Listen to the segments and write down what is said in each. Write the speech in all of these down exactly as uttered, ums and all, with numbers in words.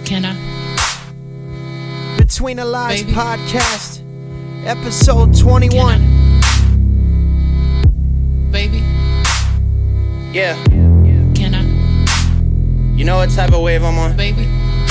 Can I? Between the Lies Baby. podcast, episode twenty-one. Baby, Yeah, can I? you know what type of wave I'm on? Baby,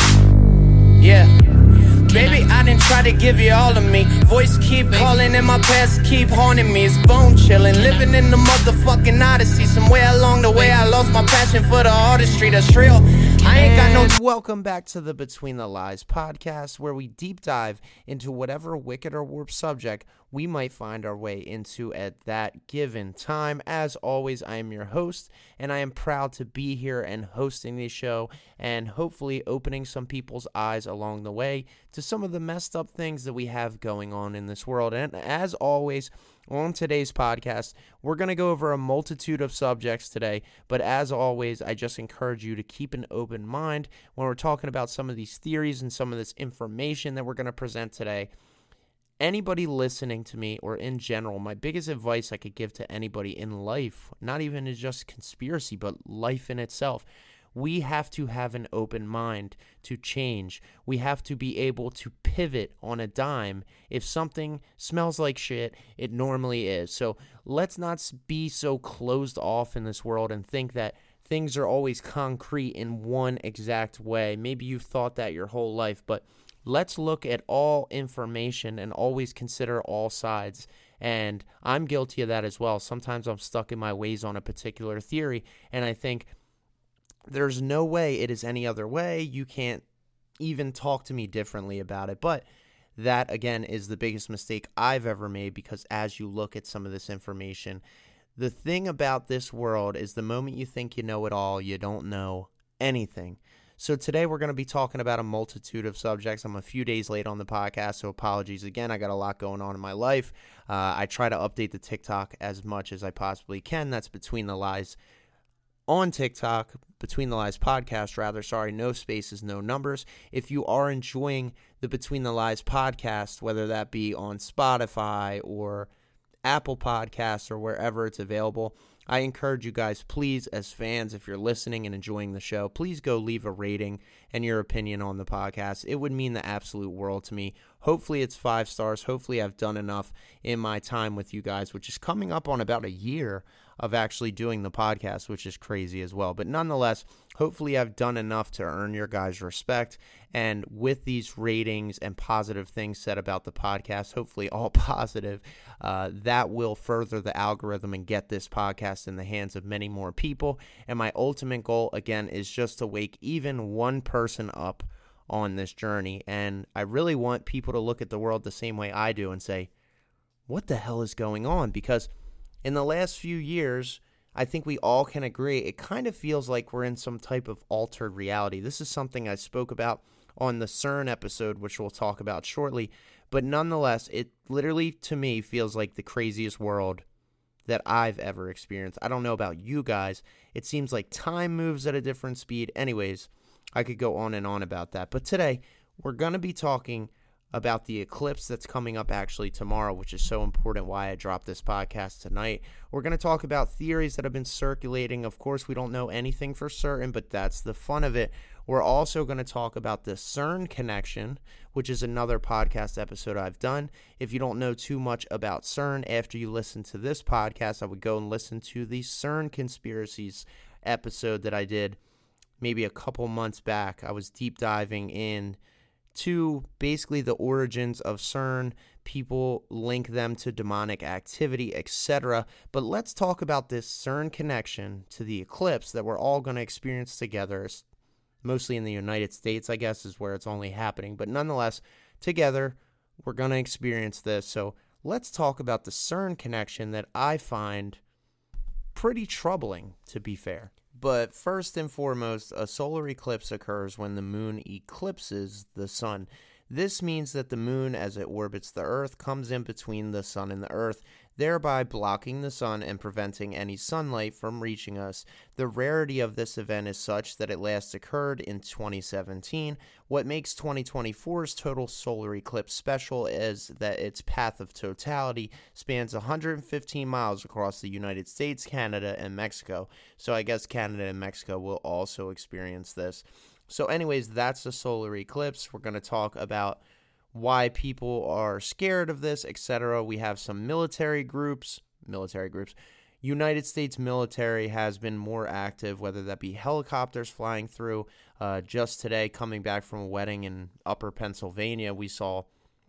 Yeah. Baby, I didn't try to give you all of me. Voice keep Baby. calling and my past keep haunting me. It's bone chilling, living in the motherfucking odyssey. Somewhere along the way, I lost my passion for the artistry. That's real. I ain't got no And welcome back to the Between the Lies podcast, where we deep dive into whatever wicked or warped subject we might find our way into at that given time. As always, I am your host, and I am proud to be here and hosting this show and hopefully opening some people's eyes along the way to some of the messed up things that we have going on in this world. And as always, on today's podcast, we're going to go over a multitude of subjects today, but as always, I just encourage you to keep an open mind when we're talking about some of these theories and some of this information that we're going to present today. Anybody listening to me, or in general, my biggest advice I could give to anybody in life, not even is just conspiracy, but life in itself, we have to have an open mind to change. We have to be able to pivot on a dime. If something smells like shit, it normally is. So let's not be so closed off in this world and think that things are always concrete in one exact way. Maybe you've thought that your whole life, but let's look at all information and always consider all sides. And I'm guilty of that as well. Sometimes I'm stuck in my ways on a particular theory, and I think, there's no way it is any other way. You can't even talk to me differently about it. But that, again, is the biggest mistake I've ever made, because as you look at some of this information, the thing about this world is the moment you think you know it all, you don't know anything. So today we're going to be talking about a multitude of subjects. I'm a few days late on the podcast, so apologies again. I got a lot going on in my life. Uh, I try to update the TikTok as much as I possibly can. That's Between the Lies on TikTok, Between the Lies podcast, rather. Sorry, no spaces, no numbers. If you are enjoying the Between the Lies podcast, whether that be on Spotify or Apple Podcasts or wherever it's available, I encourage you guys, please, as fans, if you're listening and enjoying the show, please go leave a rating and your opinion on the podcast. It would mean the absolute world to me. Hopefully it's five stars. Hopefully I've done enough in my time with you guys, which is coming up on about a year of actually doing the podcast, which is crazy as well. But nonetheless, hopefully I've done enough to earn your guys' respect. And with these ratings and positive things said about the podcast, hopefully all positive, uh, that will further the algorithm and get this podcast in the hands of many more people. And my ultimate goal, again, is just to wake even one person up on this journey. And I really want people to look at the world the same way I do and say, what the hell is going on? Because in the last few years, I think we all can agree, it kind of feels like we're in some type of altered reality. This is something I spoke about on the CERN episode, which we'll talk about shortly. But nonetheless, it literally, to me, feels like the craziest world that I've ever experienced. I don't know about you guys. It seems like time moves at a different speed. Anyways, I could go on and on about that. But today, we're going to be talking about the eclipse that's coming up actually tomorrow, which is so important why I dropped this podcast tonight. We're going to talk about theories that have been circulating. Of course, we don't know anything for certain, but that's the fun of it. We're also going to talk about the CERN connection, which is another podcast episode I've done. If you don't know too much about CERN, after you listen to this podcast, I would go and listen to the CERN conspiracies episode that I did maybe a couple months back. I was deep diving in to basically the origins of CERN. People link them to demonic activity, et cetera. But let's talk about this CERN connection to the eclipse that we're all going to experience together, mostly in the United States, I guess, is where it's only happening. But nonetheless, together, we're going to experience this. So let's talk about the CERN connection that I find pretty troubling, to be fair. But first and foremost, a solar eclipse occurs when the moon eclipses the sun. This means that the moon, as it orbits the Earth, comes in between the sun and the Earth, thereby blocking the sun and preventing any sunlight from reaching us. The rarity of this event is such that it last occurred in twenty seventeen. What makes twenty twenty-four's total solar eclipse special is that its path of totality spans one hundred fifteen miles across the United States, Canada, and Mexico. So I guess Canada and Mexico will also experience this. So anyways, that's the solar eclipse. We're going to talk about why people are scared of this, et cetera. We have some military groups, military groups. United States military has been more active, whether that be helicopters flying through. Uh, just today, coming back from a wedding in Upper Pennsylvania, we saw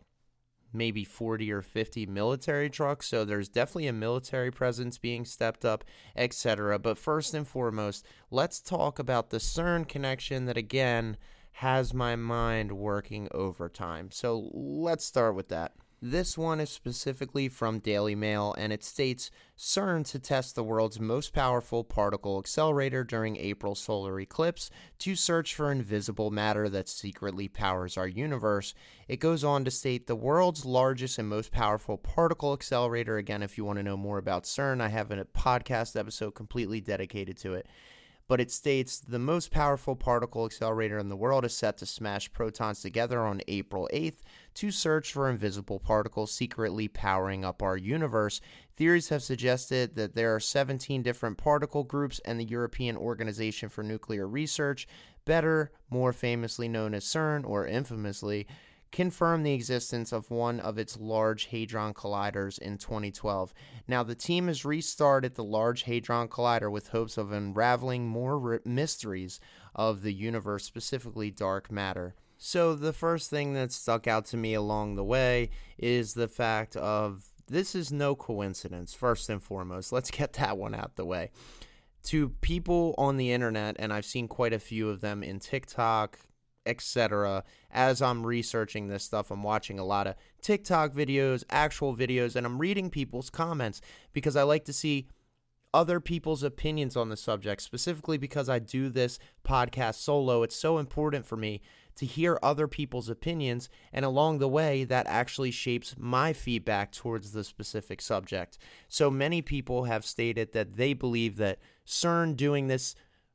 maybe forty or fifty military trucks. So there's definitely a military presence being stepped up, et cetera. But first and foremost, let's talk about the CERN connection that, again, has my mind working overtime. So let's start with that. This one is specifically from Daily Mail, and it states, CERN to test the world's most powerful particle accelerator during April solar eclipse to search for invisible matter that secretly powers our universe. It goes on to state the world's largest and most powerful particle accelerator. Again, if you want to know more about CERN, I have a podcast episode completely dedicated to it. But it states the most powerful particle accelerator in the world is set to smash protons together on April eighth to search for invisible particles secretly powering up our universe. Theories have suggested that there are seventeen different particle groups, and the European Organization for Nuclear Research, better, more famously known as CERN, or infamously, confirmed the existence of one of its Large Hadron Colliders in twenty twelve. Now, the team has restarted the Large Hadron Collider with hopes of unraveling more re- mysteries of the universe, specifically dark matter. So the first thing that stuck out to me along the way is the fact of this is no coincidence, first and foremost. Let's get that one out the way. To people on the internet, and I've seen quite a few of them in TikTok, et cetera. As I'm researching this stuff, I'm watching a lot of TikTok videos, actual videos, and I'm reading people's comments because I like to see other people's opinions on the subject, specifically because I do this podcast solo. It's so important for me to hear other people's opinions, and along the way, that actually shapes my feedback towards the specific subject. So many people have stated that they believe that CERN doing this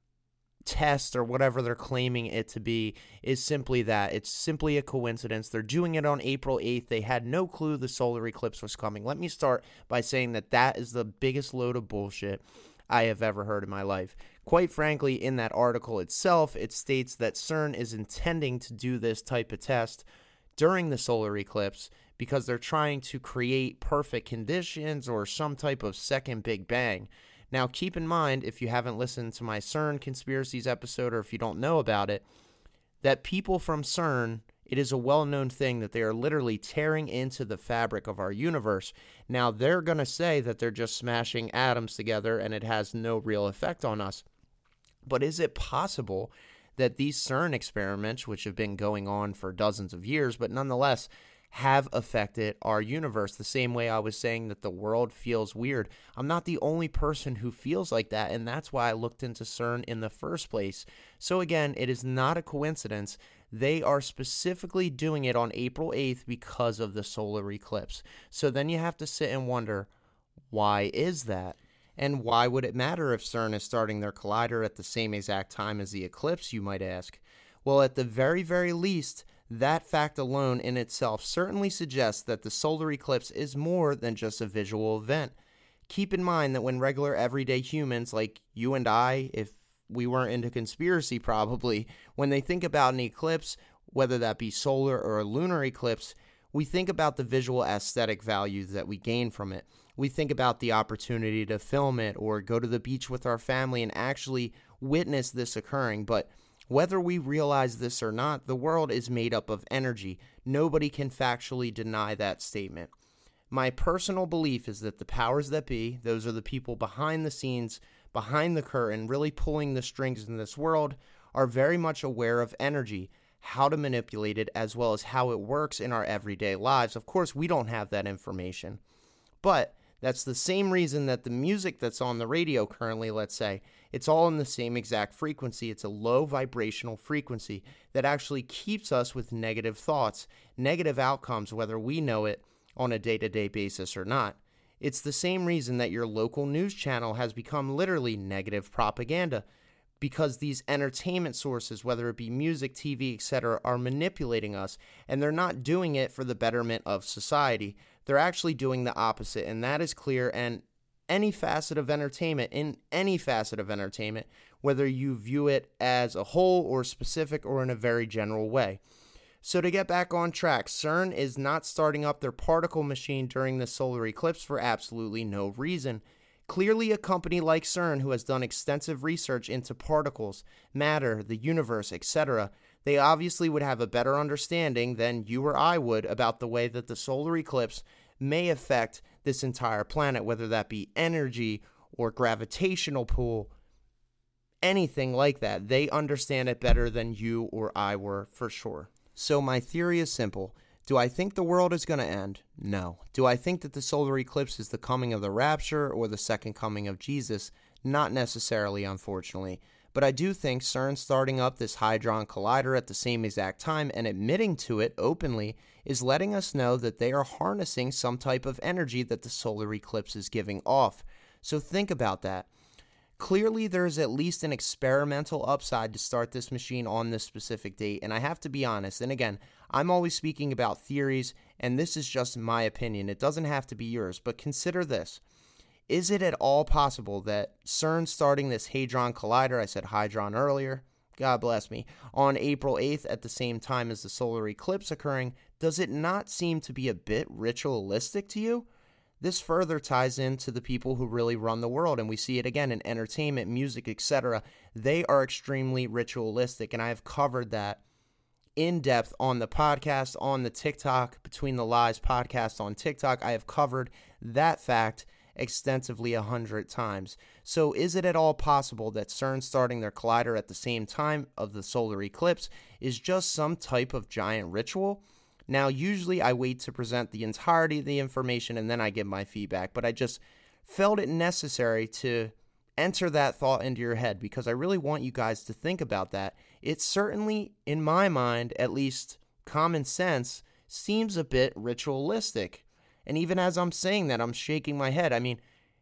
test or whatever they're claiming it to be is simply that. It's simply a coincidence. They're doing it on April eighth. They had no clue the solar eclipse was coming. Let me start by saying that that is the biggest load of bullshit I have ever heard in my life. Quite frankly, in that article itself, it states that CERN is intending to do this type of test during the solar eclipse because they're trying to create perfect conditions or some type of second Big Bang. Now, keep in mind, if you haven't listened to my CERN Conspiracies episode, or if you don't know about it, that people from CERN, it is a well-known thing that they are literally tearing into the fabric of our universe. Now, they're going to say that they're just smashing atoms together and it has no real effect on us. But is it possible that these CERN experiments, which have been going on for dozens of years, but nonetheless have affected our universe the same way I was saying that the world feels weird? I'm not the only person who feels like that, and that's why I looked into CERN in the first place. So again, it is not a coincidence. They are specifically doing it on April eighth because of the solar eclipse. So then you have to sit and wonder, why is that? And why would it matter if CERN is starting their collider at the same exact time as the eclipse, you might ask? Well, at the very, very least, that fact alone in itself certainly suggests that the solar eclipse is more than just a visual event. Keep in mind that when regular everyday humans like you and I, if we weren't into conspiracy probably, when they think about an eclipse, whether that be solar or a lunar eclipse, we think about the visual aesthetic values that we gain from it. We think about the opportunity to film it or go to the beach with our family and actually witness this occurring. But whether we realize this or not, the world is made up of energy. Nobody can factually deny that statement. My personal belief is that the powers that be, those are the people behind the scenes, behind the curtain, really pulling the strings in this world, are very much aware of energy, how to manipulate it, as well as how it works in our everyday lives. Of course, we don't have that information. But that's the same reason that the music that's on the radio currently, let's say, it's all in the same exact frequency. It's a low vibrational frequency that actually keeps us with negative thoughts, negative outcomes, whether we know it on a day-to-day basis or not. It's the same reason that your local news channel has become literally negative propaganda, because these entertainment sources, whether it be music, T V, et cetera, are manipulating us, and they're not doing it for the betterment of society. They're actually doing the opposite, and that is clear. And any facet of entertainment, in any facet of entertainment, whether you view it as a whole or specific or in a very general way. So to get back on track, CERN is not starting up their particle machine during the solar eclipse for absolutely no reason. Clearly, a company like CERN, who has done extensive research into particles, matter, the universe, et cetera, they obviously would have a better understanding than you or I would about the way that the solar eclipse may affect this entire planet, whether that be energy or gravitational pull, anything like that. They understand it better than you or I were, for sure. So my theory is simple. Do I think the world is going to end? No. Do I think that the solar eclipse is the coming of the rapture or the second coming of Jesus? Not necessarily, unfortunately. But I do think CERN starting up this Hadron Collider at the same exact time and admitting to it openly is letting us know that they are harnessing some type of energy that the solar eclipse is giving off. So think about that. Clearly, there's at least an experimental upside to start this machine on this specific date, and I have to be honest, and again, I'm always speaking about theories, and this is just my opinion. It doesn't have to be yours, but consider this. Is it at all possible that CERN starting this Hadron Collider, I said Hydron earlier, God bless me, on April eighth at the same time as the solar eclipse occurring, does it not seem to be a bit ritualistic to you? This further ties into the people who really run the world, and we see it again in entertainment, music, et cetera. They are extremely ritualistic, and I have covered that in depth on the podcast, on the TikTok, Between the Lies podcast on TikTok. I have covered that fact extensively a hundred times. So is it at all possible that CERN starting their collider at the same time of the solar eclipse is just some type of giant ritual? Now, usually I wait to present the entirety of the information and then I give my feedback, but I just felt it necessary to enter that thought into your head because I really want you guys to think about that. It certainly, in my mind, at least common sense, seems a bit ritualistic. And even as I'm saying that, I'm shaking my head. I mean,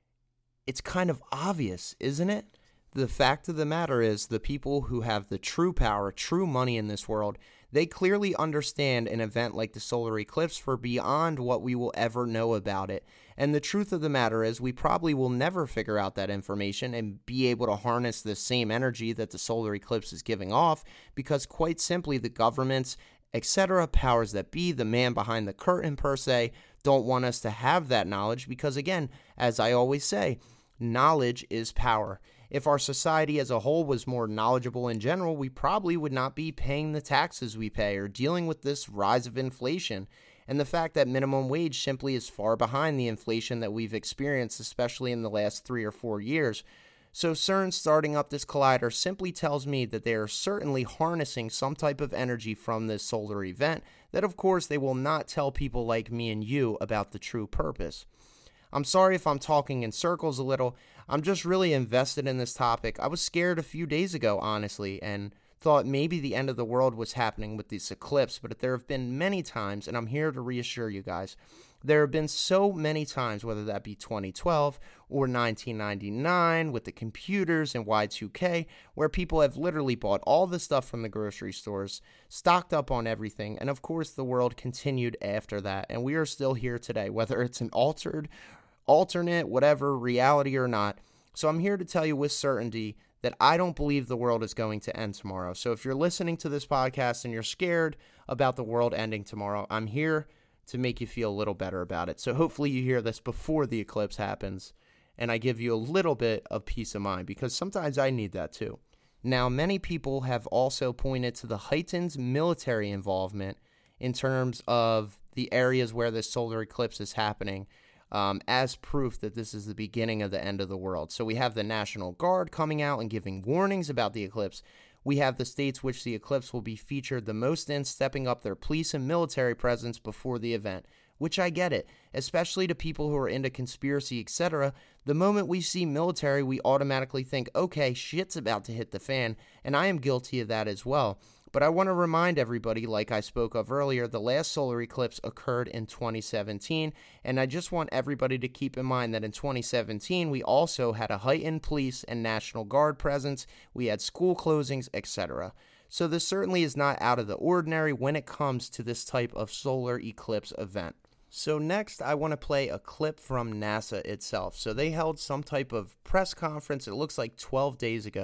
it's kind of obvious, isn't it? The fact of the matter is the people who have the true power, true money in this world, they clearly understand an event like the solar eclipse for beyond what we will ever know about it. And the truth of the matter is we probably will never figure out that information and be able to harness the same energy that the solar eclipse is giving off because quite simply the governments, et cetera, powers that be, the man behind the curtain per se, don't want us to have that knowledge because again, as I always say, knowledge is power. If our society as a whole was more knowledgeable in general, we probably would not be paying the taxes we pay or dealing with this rise of inflation. And the fact that minimum wage simply is far behind the inflation that we've experienced, especially in the last three or four years. So CERN starting up this collider simply tells me that they are certainly harnessing some type of energy from this solar event that of course they will not tell people like me and you about the true purpose. I'm sorry if I'm talking in circles a little. I'm just really invested in this topic. I was scared a few days ago, honestly, and thought maybe the end of the world was happening with this eclipse, but there have been many times, and I'm here to reassure you guys, there have been so many times, whether that be twenty twelve or nineteen ninety-nine with the computers and Y two K, where people have literally bought all the stuff from the grocery stores, stocked up on everything, and of course the world continued after that, and we are still here today, whether it's an altered alternate, whatever, reality or not. So I'm here to tell you with certainty that I don't believe the world is going to end tomorrow. So if you're listening to this podcast and you're scared about the world ending tomorrow, I'm here to make you feel a little better about it. So hopefully you hear this before the eclipse happens and I give you a little bit of peace of mind because sometimes I need that too. Now, many people have also pointed to the heightened military involvement in terms of the areas where this solar eclipse is happening. Um, as proof that this is the beginning of the end of the world. So we have the National Guard coming out and giving warnings about the eclipse. We have the states which the eclipse will be featured the most in stepping up their police and military presence before the event, which I get it, especially to people who are into conspiracy, et cetera. The moment we see military, we automatically think, okay, shit's about to hit the fan, and I am guilty of that as well. But I want to remind everybody, like I spoke of earlier, the last solar eclipse occurred in twenty seventeen, and I just want everybody to keep in mind that in twenty seventeen, we also had a heightened police and National Guard presence, we had school closings, et cetera. So this certainly is not out of the ordinary when it comes to this type of solar eclipse event. So next, I want to play a clip from NASA itself. So they held some type of press conference, it looks like twelve days ago,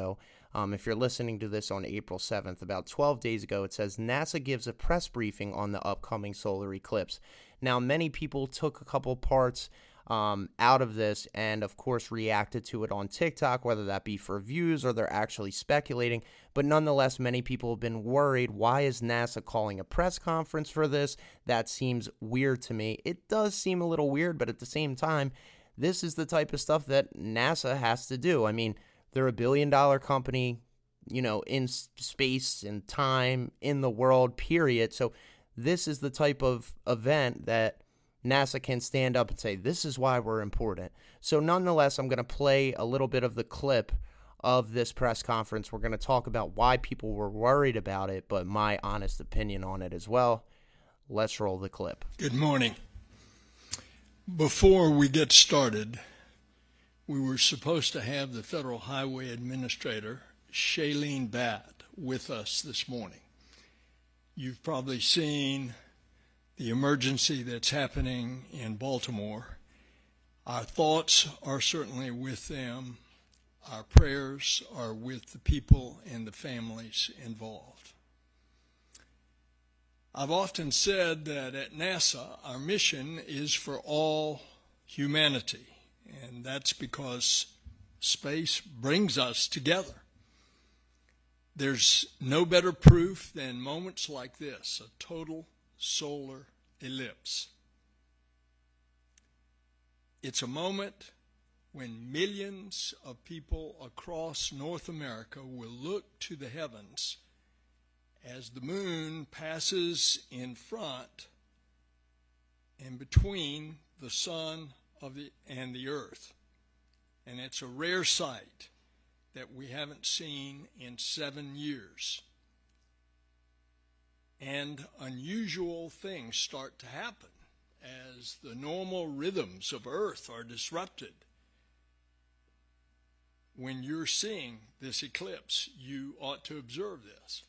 Um, if you're listening to this on April seventh, about twelve days ago, it says NASA gives a press briefing on the upcoming solar eclipse. Now, many people took a couple parts um, out of this and, of course, reacted to it on TikTok, whether that be for views or they're actually speculating. But nonetheless, many people have been worried. Why is NASA calling a press conference for this? That seems weird to me. It does seem a little weird, but at the same time, this is the type of stuff that NASA has to do. I mean, they're a billion-dollar company, you know, in space and time, in the world, period. So this is the type of event that NASA can stand up and say, this is why we're important. So nonetheless, I'm going to play a little bit of the clip of this press conference. We're going to talk about why people were worried about it, but my honest opinion on it as well. Let's roll the clip. Good morning. Before we get started, we were supposed to have the Federal Highway Administrator, Shailene Bhatt, with us this morning. You've probably seen the emergency that's happening in Baltimore. Our thoughts are certainly with them. Our prayers are with the people and the families involved. I've often said that at NASA, our mission is for all humanity. And that's because space brings us together. There's no better proof than moments like this, a total solar eclipse. It's a moment when millions of people across North America will look to the heavens as the moon passes in front and between the sun of the and the earth. And it's a rare sight that we haven't seen in seven years. And unusual things start to happen as the normal rhythms of earth are disrupted. When you're seeing this eclipse, you ought to observe this.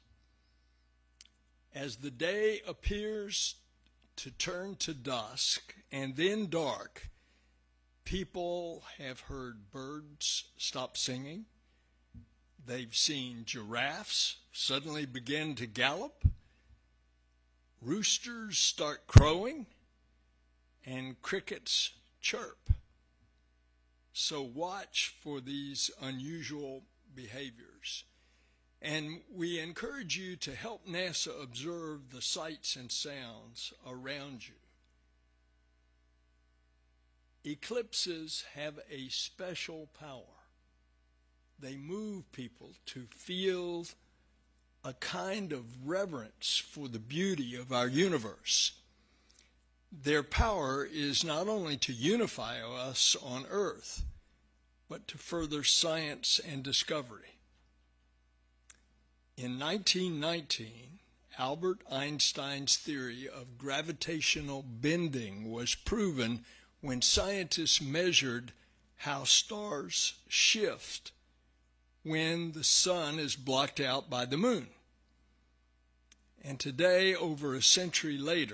As the day appears to turn to dusk and then dark, people have heard birds stop singing. They've seen giraffes suddenly begin to gallop. Roosters start crowing and crickets chirp. So watch for these unusual behaviors. And we encourage you to help NASA observe the sights and sounds around you. Eclipses have a special power. They move people to feel a kind of reverence for the beauty of our universe. Their power is not only to unify us on Earth, but to further science and discovery. In nineteen nineteen, Albert Einstein's theory of gravitational bending was proven when scientists measured how stars shift when the sun is blocked out by the moon. And today, over a century later,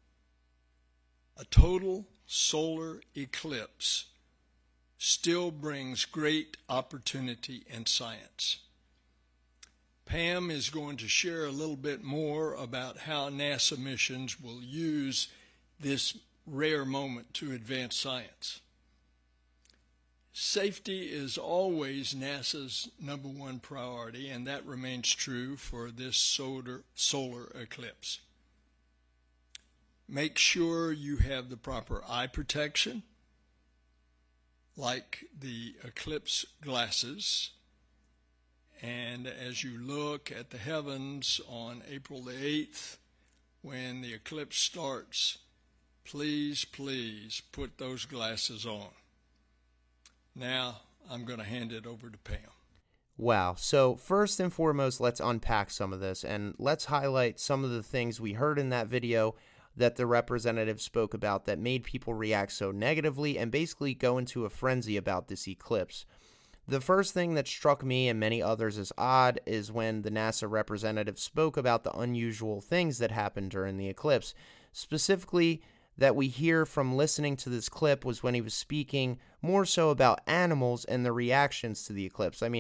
a total solar eclipse still brings great opportunity in science. Pam is going to share a little bit more about how NASA missions will use this rare moment to advance science. Safety is always NASA's number one priority, and that remains true for this solar, solar eclipse. Make sure you have the proper eye protection, like the eclipse glasses. And as you look at the heavens on April the eighth, when the eclipse starts, please, please put those glasses on. Now, I'm going to hand it over to Pam. Wow. So first and foremost, let's unpack some of this, and let's highlight some of the things we heard in that video that the representative spoke about that made people react so negatively and basically go into a frenzy about this eclipse. The first thing that struck me and many others as odd is when the NASA representative spoke about the unusual things that happened during the eclipse. Specifically, that we hear from listening to this clip was when he was speaking more so about animals and the reactions to the eclipse. I mean,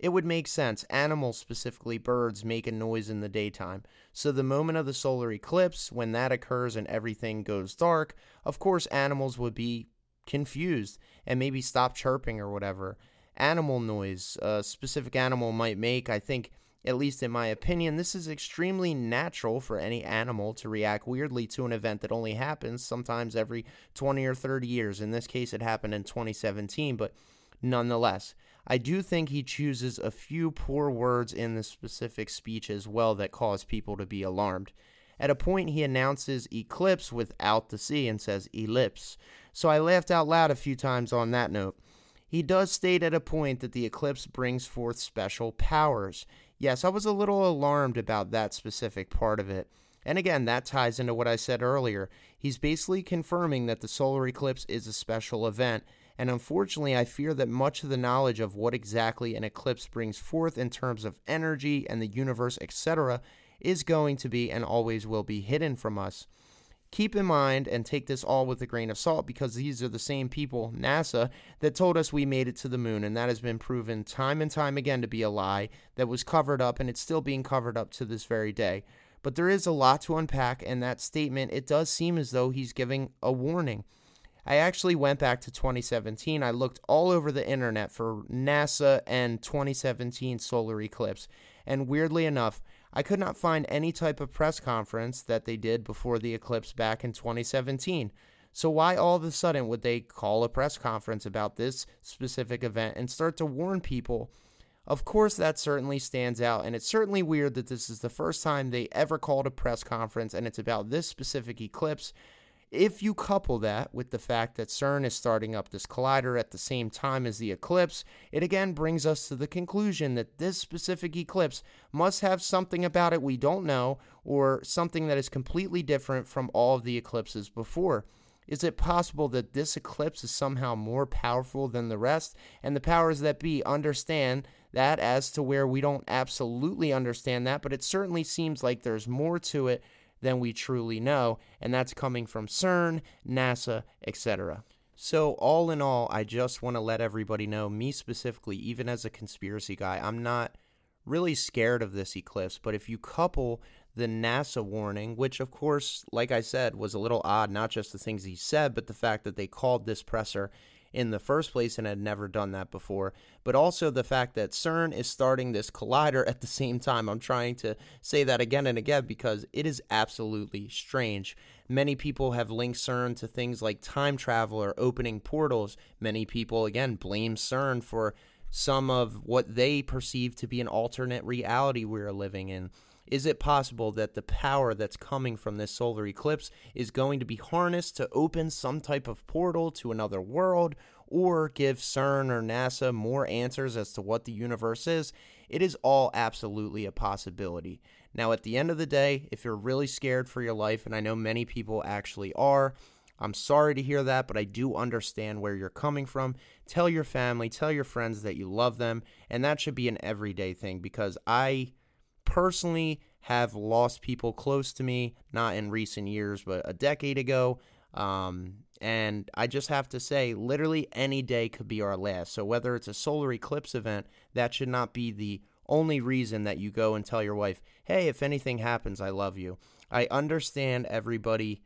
It would make sense. Animals, specifically birds, make a noise in the daytime. So the moment of the solar eclipse, when that occurs and everything goes dark, of course animals would be confused and maybe stop chirping or whatever. Animal noise a specific animal might make, I think, at least in my opinion, this is extremely natural for any animal to react weirdly to an event that only happens sometimes every twenty or thirty years. In this case, it happened in twenty seventeen, but nonetheless, I do think he chooses a few poor words in the specific speech as well that cause people to be alarmed. At a point, he announces eclipse without the C and says ellipse. So I laughed out loud a few times on that note. He does state at a point that the eclipse brings forth special powers. Yes, I was a little alarmed about that specific part of it. And again, that ties into what I said earlier. He's basically confirming that the solar eclipse is a special event. And unfortunately, I fear that much of the knowledge of what exactly an eclipse brings forth in terms of energy and the universe, et cetera, is going to be and always will be hidden from us. Keep in mind and take this all with a grain of salt because these are the same people, NASA, that told us we made it to the moon, and that has been proven time and time again to be a lie that was covered up, and it's still being covered up to this very day. But there is a lot to unpack, and that statement, it does seem as though he's giving a warning. I actually went back to twenty seventeen. I looked all over the internet for NASA and twenty seventeen solar eclipse, and weirdly enough, I could not find any type of press conference that they did before the eclipse back in twenty seventeen. So why all of a sudden would they call a press conference about this specific event and start to warn people? Of course, that certainly stands out, and it's certainly weird that this is the first time they ever called a press conference and it's about this specific eclipse. If you couple that with the fact that CERN is starting up this collider at the same time as the eclipse, it again brings us to the conclusion that this specific eclipse must have something about it we don't know, or something that is completely different from all of the eclipses before. Is it possible that this eclipse is somehow more powerful than the rest, and the powers that be understand that as to where we don't absolutely understand that, but it certainly seems like there's more to it than we truly know, and that's coming from CERN, NASA, et cetera. So all in all, I just want to let everybody know, me specifically, even as a conspiracy guy, I'm not really scared of this eclipse, but if you couple the NASA warning, which of course, like I said, was a little odd, not just the things he said, but the fact that they called this presser in the first place and had never done that before, but also the fact that CERN is starting this collider at the same time. I'm trying to say that again and again because it is absolutely strange. Many people have linked CERN to things like time travel or opening portals. Many people, again, blame CERN for some of what they perceive to be an alternate reality we're living in. Is it possible that the power that's coming from this solar eclipse is going to be harnessed to open some type of portal to another world, or give CERN or NASA more answers as to what the universe is? It is all absolutely a possibility. Now, at the end of the day, if you're really scared for your life, and I know many people actually are, I'm sorry to hear that, but I do understand where you're coming from. Tell your family, tell your friends that you love them, and that should be an everyday thing, because I personally have lost people close to me, not in recent years, but a decade ago. Um, and I just have to say, literally any day could be our last. So whether it's a solar eclipse event, that should not be the only reason that you go and tell your wife, hey, if anything happens, I love you. I understand everybody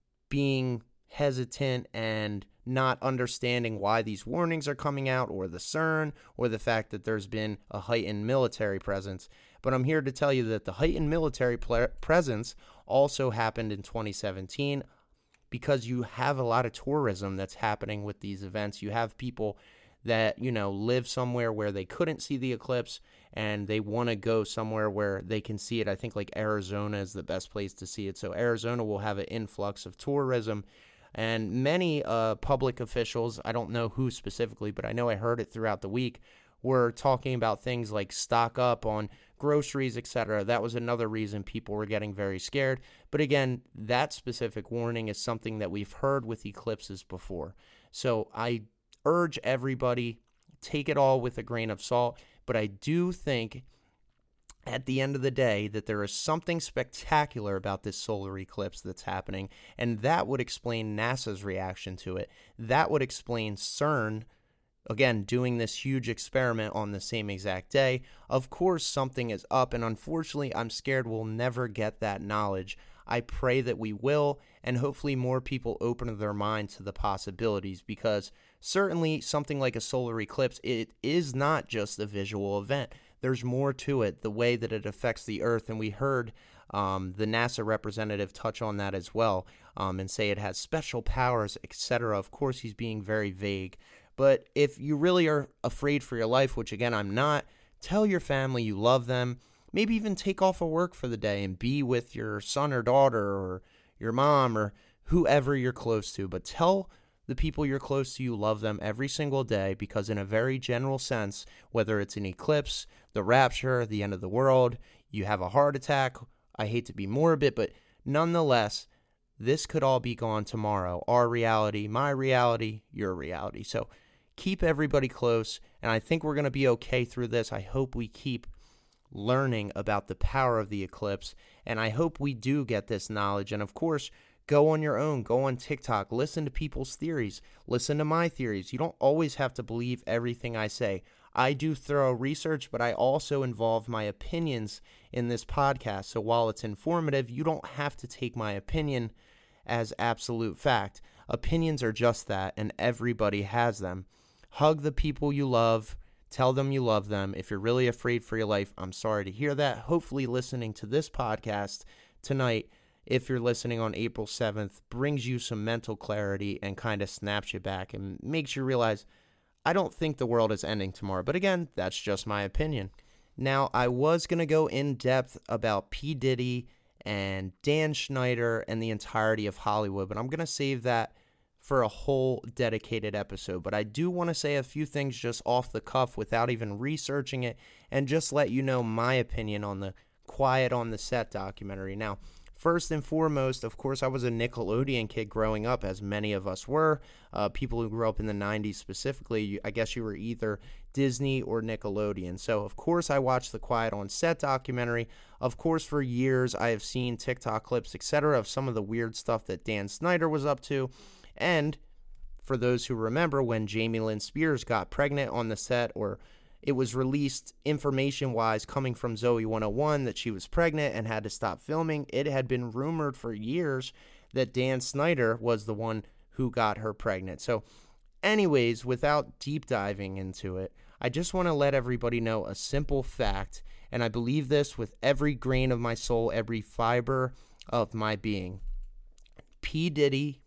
being hesitant and not understanding why these warnings are coming out, or the CERN, or the fact that there's been a heightened military presence. But I'm here to tell you that the heightened military ple- presence also happened in twenty seventeen, because you have a lot of tourism that's happening with these events. You have people that, you know, live somewhere where they couldn't see the eclipse, and they want to go somewhere where they can see it. I think like Arizona is the best place to see it. So Arizona will have an influx of tourism. And many uh, public officials, I don't know who specifically, but I know I heard it throughout the week, were talking about things like stock up on groceries, et cetera. That was another reason people were getting very scared. But again, that specific warning is something that we've heard with eclipses before. So I urge everybody, take it all with a grain of salt. But I do think at the end of the day that there is something spectacular about this solar eclipse that's happening, and that would explain NASA's reaction to it. That would explain CERN again, doing this huge experiment on the same exact day. Of course, something is up, and unfortunately, I'm scared we'll never get that knowledge. I pray that we will, and hopefully more people open their mind to the possibilities, because certainly something like a solar eclipse, it is not just a visual event. There's more to it, the way that it affects the Earth, and we heard um, the NASA representative touch on that as well, um, and say it has special powers, et cetera. Of course, he's being very vague, but if you really are afraid for your life, which again, I'm not, tell your family you love them. Maybe even take off of work for the day and be with your son or daughter or your mom or whoever you're close to. But tell the people you're close to you love them every single day, because in a very general sense, whether it's an eclipse, the rapture, the end of the world, you have a heart attack, I hate to be morbid, but nonetheless, this could all be gone tomorrow. Our reality, my reality, your reality. So keep everybody close, and I think we're going to be okay through this. I hope we keep learning about the power of the eclipse, and I hope we do get this knowledge. And of course, go on your own, go on TikTok, listen to people's theories, listen to my theories. You don't always have to believe everything I say. I do thorough research, but I also involve my opinions in this podcast. So while it's informative, you don't have to take my opinion as absolute fact. Opinions are just that, and everybody has them. Hug the people you love. Tell them you love them. If you're really afraid for your life, I'm sorry to hear that. Hopefully listening to this podcast tonight, if you're listening on April seventh, brings you some mental clarity and kind of snaps you back and makes you realize, I don't think the world is ending tomorrow. But again, that's just my opinion. Now, I was going to go in depth about P. Diddy and Dan Schneider and the entirety of Hollywood, but I'm going to save that for a whole dedicated episode. But I do want to say a few things just off the cuff without even researching it, and just let you know my opinion on the Quiet on the Set documentary. Now, first and foremost, of course, I was a Nickelodeon kid growing up, as many of us were. Uh, people who grew up in the nineties specifically, I guess you were either Disney or Nickelodeon. So, of course, I watched the Quiet on Set documentary. Of course, for years, I have seen TikTok clips, et cetera, of some of the weird stuff that Dan Schneider was up to. And for those who remember, when Jamie Lynn Spears got pregnant on the set, or it was released information-wise coming from Zoe one oh one that she was pregnant and had to stop filming, it had been rumored for years that Dan Schneider was the one who got her pregnant. So anyways, without deep diving into it, I just want to let everybody know a simple fact, and I believe this with every grain of my soul, every fiber of my being. P. Diddy...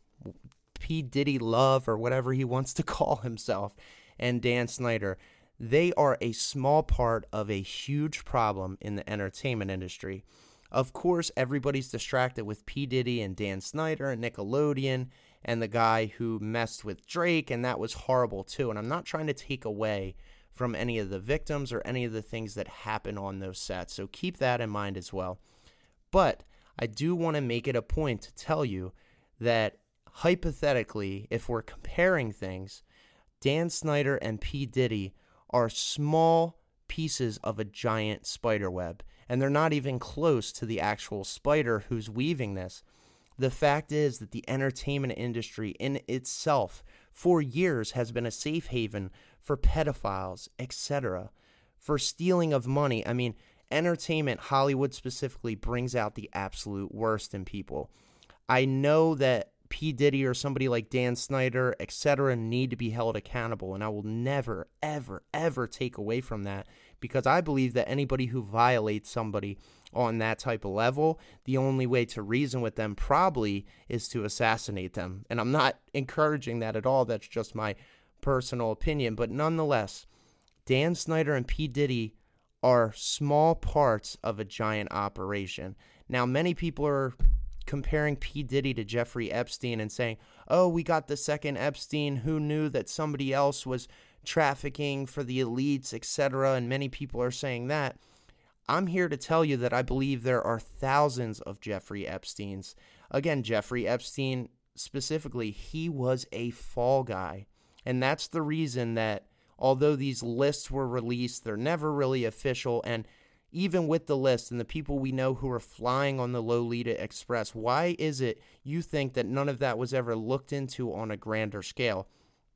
P. Diddy Love, or whatever he wants to call himself, and Dan Schneider, they are a small part of a huge problem in the entertainment industry. Of course, everybody's distracted with P. Diddy and Dan Schneider and Nickelodeon and the guy who messed with Drake, and that was horrible too. And I'm not trying to take away from any of the victims or any of the things that happen on those sets, so keep that in mind as well. But I do want to make it a point to tell you that hypothetically, if we're comparing things, Dan Schneider and P. Diddy are small pieces of a giant spider web, and they're not even close to the actual spider who's weaving this. The fact is that the entertainment industry in itself for years has been a safe haven for pedophiles, et cetera, for stealing of money. I mean, entertainment, Hollywood specifically, brings out the absolute worst in people. I know that P. Diddy or somebody like Dan Schneider, et cetera, need to be held accountable, and I will never, ever, ever take away from that, because I believe that anybody who violates somebody on that type of level, the only way to reason with them probably is to assassinate them. And I'm not encouraging that at all. That's just my personal opinion. But nonetheless, Dan Schneider and P. Diddy are small parts of a giant operation. Now, many people are comparing P. Diddy to Jeffrey Epstein and saying, oh, we got the second Epstein. Who knew that somebody else was trafficking for the elites, et cetera? And many people are saying that. I'm here to tell you that I believe there are thousands of Jeffrey Epsteins. Again, Jeffrey Epstein specifically, he was a fall guy. And that's the reason that although these lists were released, they're never really official. And even with the list and the people we know who are flying on the Lolita Express, why is it you think that none of that was ever looked into on a grander scale?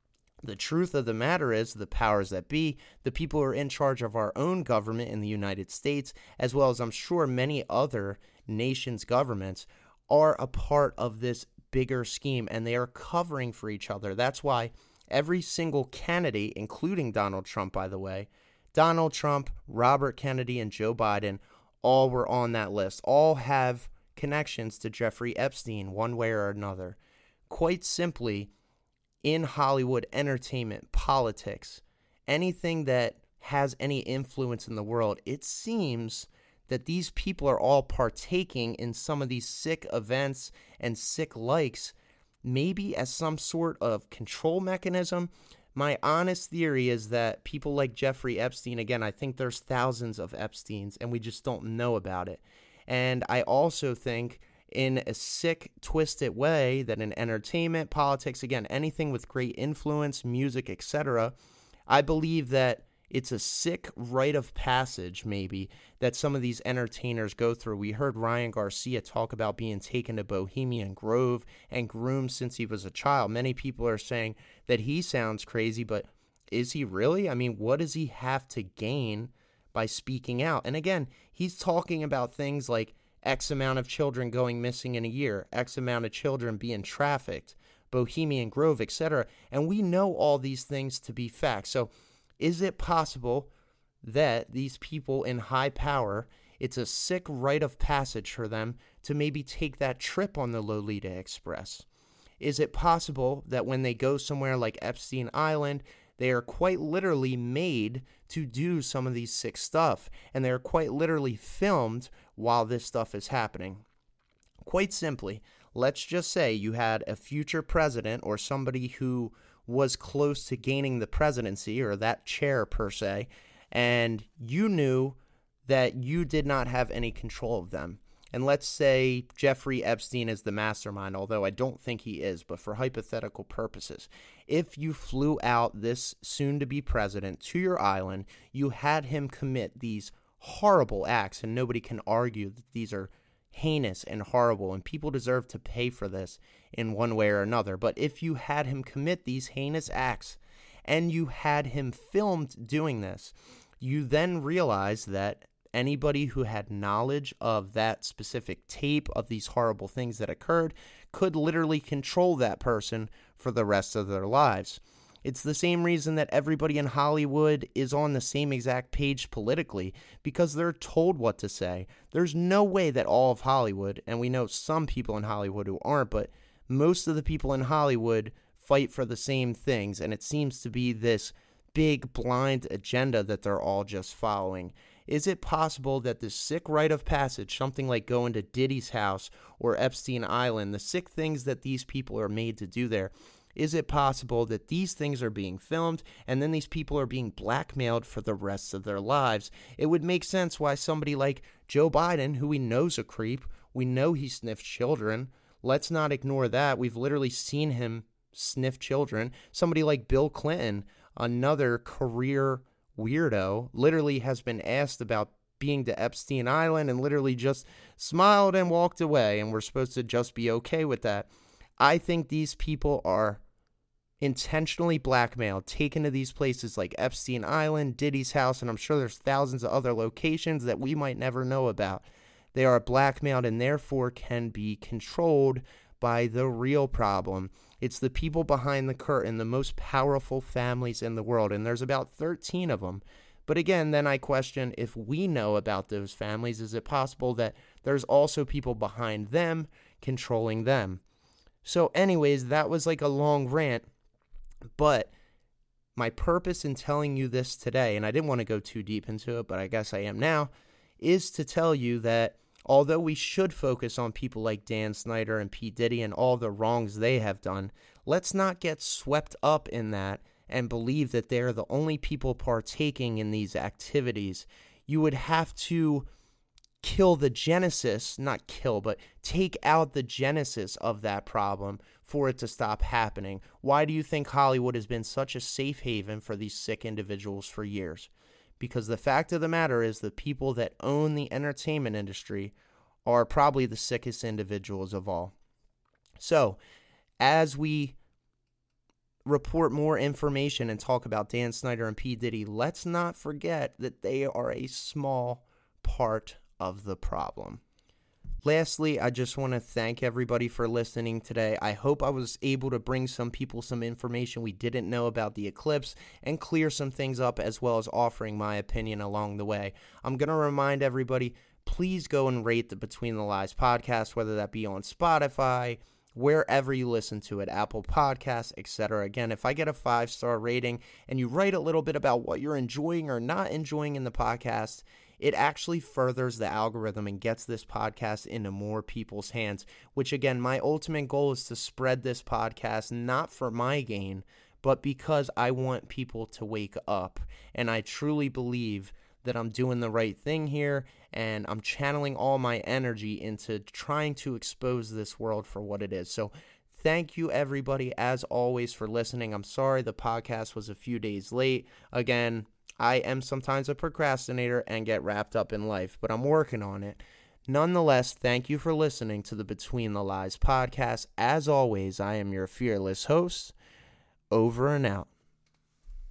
The truth of the matter is the powers that be, the people who are in charge of our own government in the United States, as well as I'm sure many other nations' governments, are a part of this bigger scheme, and they are covering for each other. That's why every single candidate, including Donald Trump, by the way, Donald Trump, Robert Kennedy, and Joe Biden, all were on that list, all have connections to Jeffrey Epstein one way or another. Quite simply, in Hollywood, entertainment, politics, anything that has any influence in the world, it seems that these people are all partaking in some of these sick events and sick likes, maybe as some sort of control mechanism. My honest theory is that people like Jeffrey Epstein, again, I think there's thousands of Epsteins and we just don't know about it. And I also think in a sick, twisted way that in entertainment, politics, again, anything with great influence, music, et cetera, I believe that it's a sick rite of passage, maybe, that some of these entertainers go through. We heard Ryan Garcia talk about being taken to Bohemian Grove and groomed since he was a child. Many people are saying that he sounds crazy, but is he really? I mean, what does he have to gain by speaking out? And again, he's talking about things like X amount of children going missing in a year, X amount of children being trafficked, Bohemian Grove, et cetera. And we know all these things to be facts. So is it possible that these people in high power, it's a sick rite of passage for them to maybe take that trip on the Lolita Express? Is it possible that when they go somewhere like Epstein Island, they are quite literally made to do some of these sick stuff, and they are quite literally filmed while this stuff is happening? Quite simply, let's just say you had a future president or somebody who was close to gaining the presidency or that chair per se, and you knew that you did not have any control of them. And let's say Jeffrey Epstein is the mastermind, although I don't think he is, but for hypothetical purposes, if you flew out this soon-to-be president to your island, you had him commit these horrible acts, and nobody can argue that these are heinous and horrible, and people deserve to pay for this in one way or another. But if you had him commit these heinous acts and you had him filmed doing this, you then realize that anybody who had knowledge of that specific tape of these horrible things that occurred could literally control that person for the rest of their lives. It's the same reason that everybody in Hollywood is on the same exact page politically, because they're told what to say. There's no way that all of Hollywood, and we know some people in Hollywood who aren't, but most of the people in Hollywood fight for the same things, and it seems to be this big blind agenda that they're all just following. Is it possible that this sick rite of passage, something like going to Diddy's house or Epstein Island, the sick things that these people are made to do there, is it possible that these things are being filmed and then these people are being blackmailed for the rest of their lives? It would make sense why somebody like Joe Biden, who we know's a creep, we know he sniffed children. Let's not ignore that. We've literally seen him sniff children. Somebody like Bill Clinton, another career weirdo, literally has been asked about being to Epstein Island and literally just smiled and walked away, and we're supposed to just be okay with that. I think these people are intentionally blackmailed, taken to these places like Epstein Island, Diddy's house, and I'm sure there's thousands of other locations that we might never know about. They are blackmailed and therefore can be controlled by the real problem. It's the people behind the curtain, the most powerful families in the world, and there's about thirteen of them. But again, then I question, if we know about those families, is it possible that there's also people behind them controlling them? So anyways, that was like a long rant, but my purpose in telling you this today, and I didn't want to go too deep into it, but I guess I am now, is to tell you that although we should focus on people like Dan Snyder and P. Diddy and all the wrongs they have done, let's not get swept up in that and believe that they're the only people partaking in these activities. You would have to kill the genesis, not kill, but take out the genesis of that problem for it to stop happening. Why do you think Hollywood has been such a safe haven for these sick individuals for years? Because the fact of the matter is the people that own the entertainment industry are probably the sickest individuals of all. So, as we report more information and talk about Dan Snyder and P. Diddy, let's not forget that they are a small part of the problem. Lastly, I just want to thank everybody for listening today. I hope I was able to bring some people some information we didn't know about the eclipse and clear some things up, as well as offering my opinion along the way. I'm going to remind everybody, please go and rate the Between the Lies podcast, whether that be on Spotify, wherever you listen to it, Apple Podcasts, et cetera. Again, if I get a five-star rating and you write a little bit about what you're enjoying or not enjoying in the podcast, it actually furthers the algorithm and gets this podcast into more people's hands, which, again, my ultimate goal is to spread this podcast, not for my gain, but because I want people to wake up. And I truly believe that I'm doing the right thing here, and I'm channeling all my energy into trying to expose this world for what it is. So thank you, everybody, as always, for listening. I'm sorry the podcast was a few days late. Again, I am sometimes a procrastinator and get wrapped up in life, but I'm working on it. Nonetheless, thank you for listening to the Between the Lies podcast. As always, I am your fearless host. Over and out.